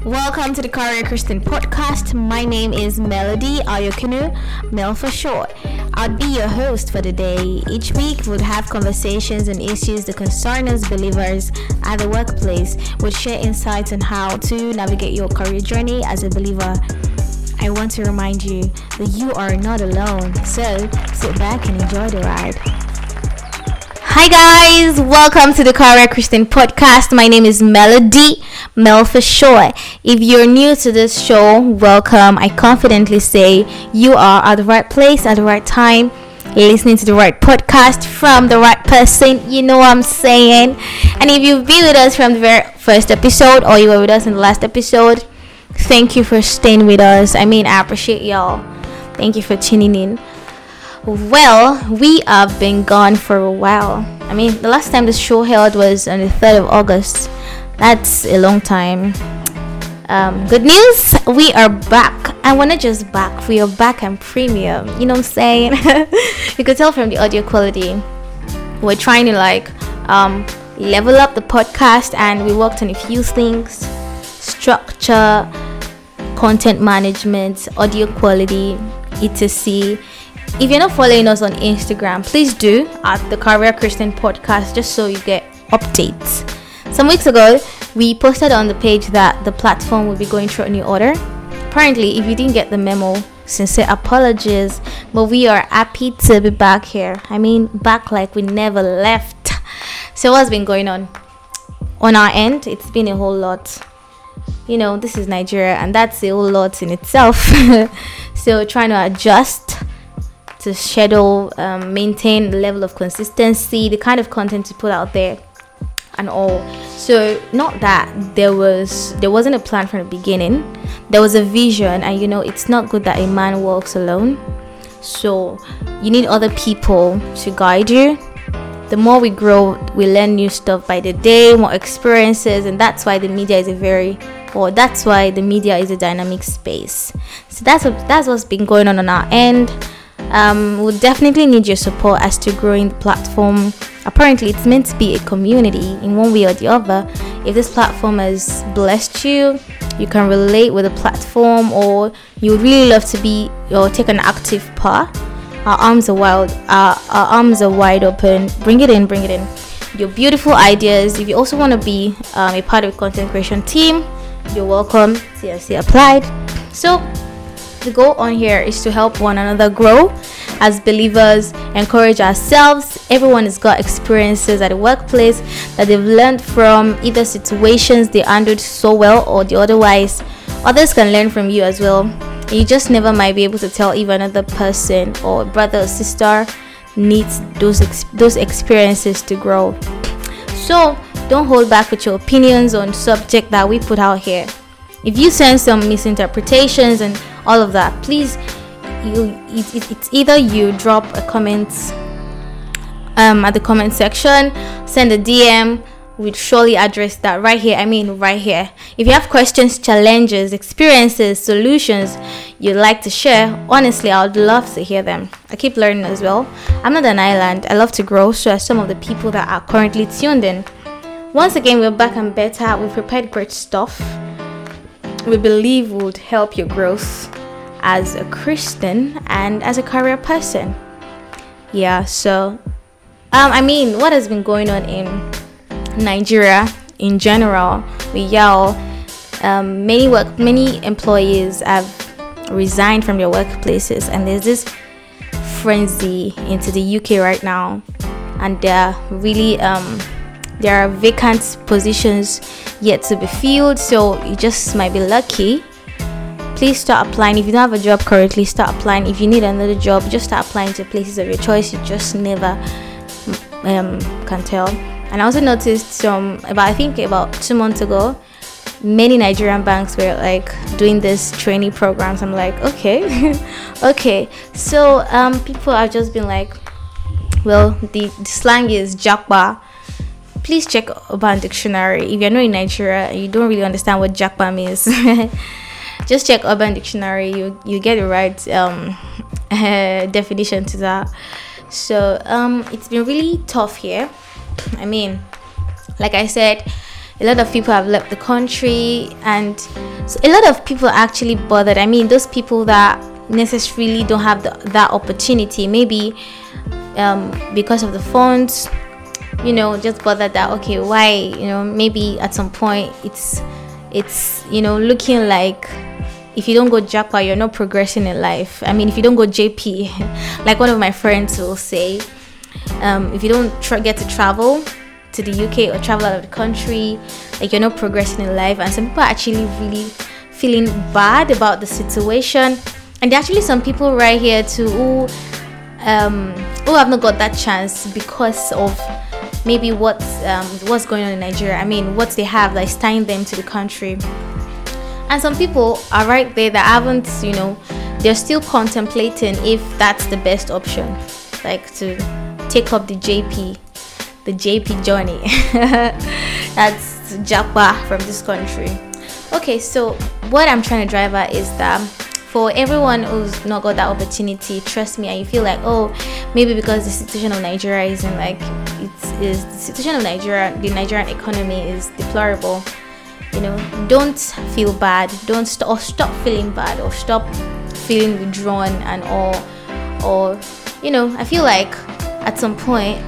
Welcome to the Career Christian Podcast. My name is Melody Ayokinu, Mel for short. I'll be your host for the day. Each week we'll have conversations and issues that concern us believers at the workplace. We'll share insights on how to navigate your career journey as a believer. I want to remind you that you are not alone. So sit back and enjoy the ride. Hi guys, welcome to the Career Christian Podcast. My name is Melody, Mel for short. If you're new to this show, welcome. I confidently say you are at the right place at the right time, listening to the right podcast from the right person. You know what I'm saying? And if you've been with us from the very first episode or you were with us in the last episode, thank you for staying with us. I appreciate y'all. Thank you for tuning in. Well, we have been gone for a while. The last time the show held was on the 3rd of August. That's a long time. Good news, we are back. And we're not just back, we are back and premium. You know what I'm saying? You could tell from the audio quality. We're trying to level up the podcast, and we worked on a few things: structure, content management, audio quality, etc. If you're not following us on Instagram, please do at the Career Christian Podcast, just so you get updates. Some weeks ago, we posted on the page that the platform will be going through a new order. Apparently, if you didn't get the memo, sincere apologies, but we are happy to be back here. Back like we never left. So what's been going on our end? It's been a whole lot. This is Nigeria, and that's a whole lot in itself. So trying to adjust to schedule, maintain the level of consistency, the kind of content to put out there, and all. So not that there wasn't a plan from the beginning. There was a vision, and it's not good that a man walks alone. So you need other people to guide you. The more we grow, we learn new stuff by the day, more experiences, and that's why the media is a dynamic space. So that's what's been going on our end. We'll definitely need your support as to growing the platform. Apparently, it's meant to be a community in one way or the other. If this platform has blessed you, you can relate with the platform, or you would really love to be or take an active part. Our arms are wide open. Bring it in. Your beautiful ideas. If you also want to be a part of the content creation team, you're welcome. CSC applied. So the goal on here is to help one another grow as believers, encourage ourselves. Everyone has got experiences at the workplace that they've learned from, either situations they handled so well or the otherwise. Others can learn from you as well. You just never might be able to tell if another person or brother or sister needs those experiences to grow. So don't hold back with your opinions on subject that we put out here. If you sense some misinterpretations and all of that, please, it's either you drop a comment at the comment section, send a DM. We'd surely address that right here. Right here. If you have questions, challenges, experiences, solutions you'd like to share, honestly, I would love to hear them. I keep learning as well. I'm not an island. I love to grow, so are some of the people that are currently tuned in. Once again, we're back and better. We've prepared great stuff we believe would help your growth as a Christian and as a career person. So what has been going on in Nigeria in general? Many employees have resigned from their workplaces, and there's this frenzy into the UK right now, and there are vacant positions yet to be filled, so you just might be lucky. Please start applying. If you don't have a job currently, start applying. If you need another job, just start applying to places of your choice. You just never can tell. And I also noticed about 2 months ago, many Nigerian banks were doing this training programs. I'm like, okay. So people have just been the slang is japa. Please check Urban Dictionary. If you're not in Nigeria and you don't really understand what japa means, just check Urban Dictionary. You get the right definition to that. So it's been really tough here. Like I said, A lot of people have left the country, and so a lot of people are actually bothered. I mean, those people that necessarily don't have that opportunity, maybe because of the funds, just bothered that, okay, why, maybe at some point it's looking like if you don't go jackpot, you're not progressing in life. I mean, if you don't go JP, like one of my friends will say, if you don't get to travel to the UK or travel out of the country, like you're not progressing in life. And some people are actually really feeling bad about the situation. And there are actually some people right here too who have not got that chance because of maybe what's going on in Nigeria. I mean, what they have that is tying them to the country. And some people are right there that haven't, they're still contemplating if that's the best option, like to take up the JP journey. That's Japa from this country. Okay, so what I'm trying to drive at is that for everyone who's not got that opportunity, trust me, and you feel like, oh, maybe because the situation of Nigeria isn't like the situation of Nigeria, the Nigerian economy is deplorable. Don't feel bad. Don't stop feeling bad, or stop feeling withdrawn and all. Or I feel like at some point,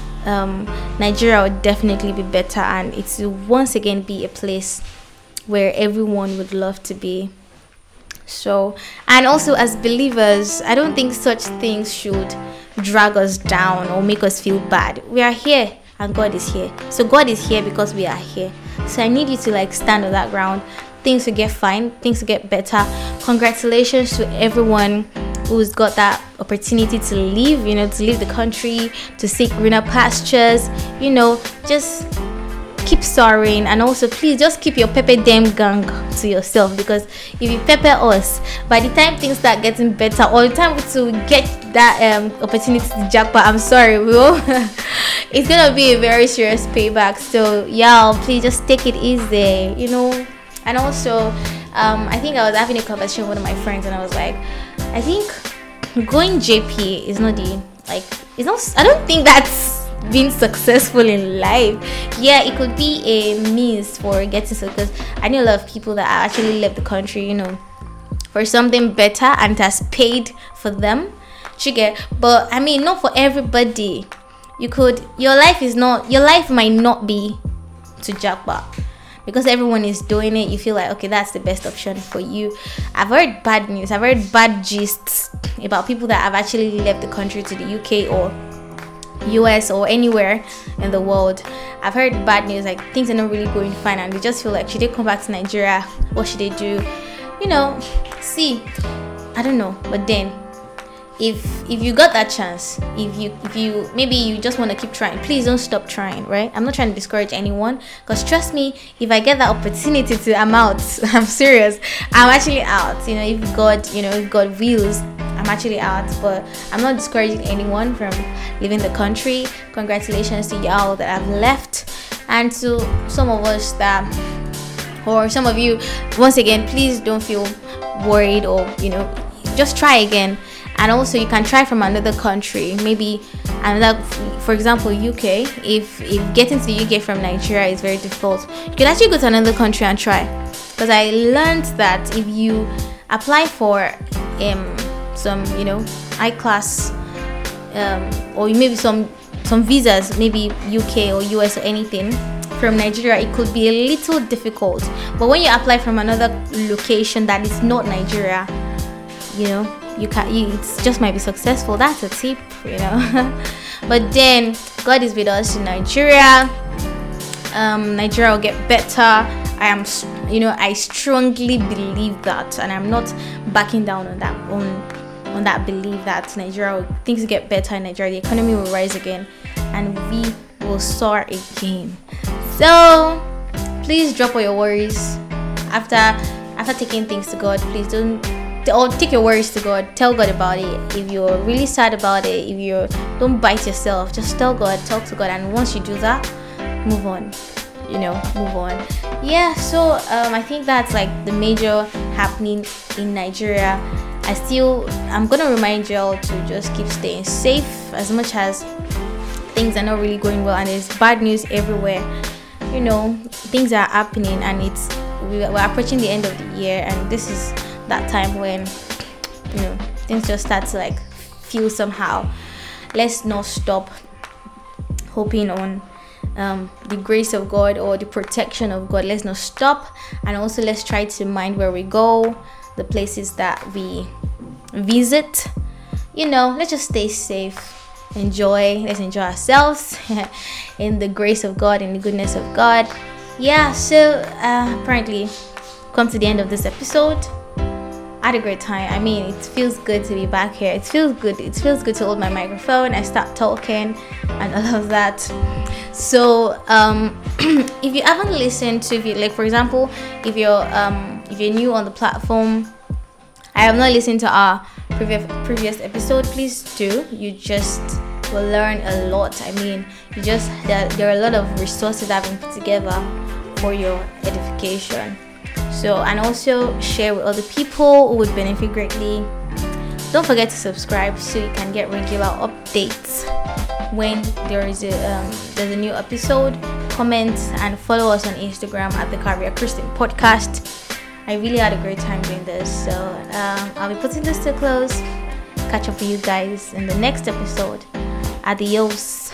Nigeria would definitely be better, and it will once again be a place where everyone would love to be. So, and also as believers, I don't think such things should drag us down or make us feel bad. We are here and God is here. So God is here because we are here. So I need you to stand on that ground. Things will get fine. Things will get better. Congratulations to everyone who's got that opportunity to leave, to leave the country, to seek greener pastures. Just keep soaring, and also please just keep your pepper dem gang to yourself, because if you pepper us, by the time things start getting better, or the time to get that opportunity to jackpot, I'm sorry, it's gonna be a very serious payback. So y'all, please just take it easy, And also, I think I was having a conversation with one of my friends, and I was like, I think going JP is not it's not. I don't think that's being successful in life. Yeah, it could be a means for getting success. I know a lot of people that actually left the country, for something better, and it has paid for them. But I mean, not for everybody. Your life might not be to jackpot. Because everyone is doing it, you feel like, okay, that's the best option for you. I've heard bad news. I've heard bad gists about people that have actually left the country to the UK or US or anywhere in the world. I've heard bad news, like things are not really going fine, and they just feel like, should they come back to Nigeria? What should they do? See, I don't know. But then, if you got that chance, if you maybe you just want to keep trying, please don't stop trying, right? I'm not trying to discourage anyone, because trust me, if I get that opportunity I'm out. I'm serious. I'm actually out. If God wills, I'm actually out. But I'm not discouraging anyone from leaving the country. Congratulations to y'all that have left, and to some of us or some of you, once again, please don't feel worried, or just try again. And also, you can try from another country, maybe another, for example, UK. If getting to the UK from Nigeria is very difficult, you can actually go to another country and try. Because I learned that if you apply for some high class or maybe some visas, maybe UK or US or anything from Nigeria, it could be a little difficult. But when you apply from another location that is not Nigeria, it just might be successful. That's a tip, But then God is with us in Nigeria. Nigeria will get better. I strongly believe that, and I'm not backing down on that belief that things will get better in Nigeria. The economy will rise again, and we will soar again. So please drop all your worries after taking things to God. Please or take your worries to God. Tell God about it. If you're really sad about it, don't bite yourself. Just tell God, talk to God, and once you do that, move on. Move on. Yeah. So I think that's the major happening in Nigeria. I'm gonna remind you all to just keep staying safe, as much as things are not really going well and there's bad news everywhere. things are happening, and we're approaching the end of the year, and this is that time when things just start to like feel somehow. Let's not stop hoping on the grace of God or the protection of God. Let's not stop, and also let's try to mind where we go, the places that we visit. Let's just stay safe, let's enjoy ourselves in the grace of God, in the goodness of God. So apparently come to the end of this episode. I had a great time. I mean, it feels good to be back here. It feels good to hold my microphone and start talking and all of that. So if you haven't listened to, for example, if you're new on the platform, I have not listened to our previous episode, please do. You just will learn a lot. I mean, there are a lot of resources that have been put together for your edification. So, and also share with other people who would benefit greatly. Don't forget to subscribe so you can get regular updates when there's a new episode. Comment and follow us on Instagram at the Career Christian Podcast. I really had a great time doing this, so I'll be putting this to a close. Catch up with you guys in the next episode. Adios.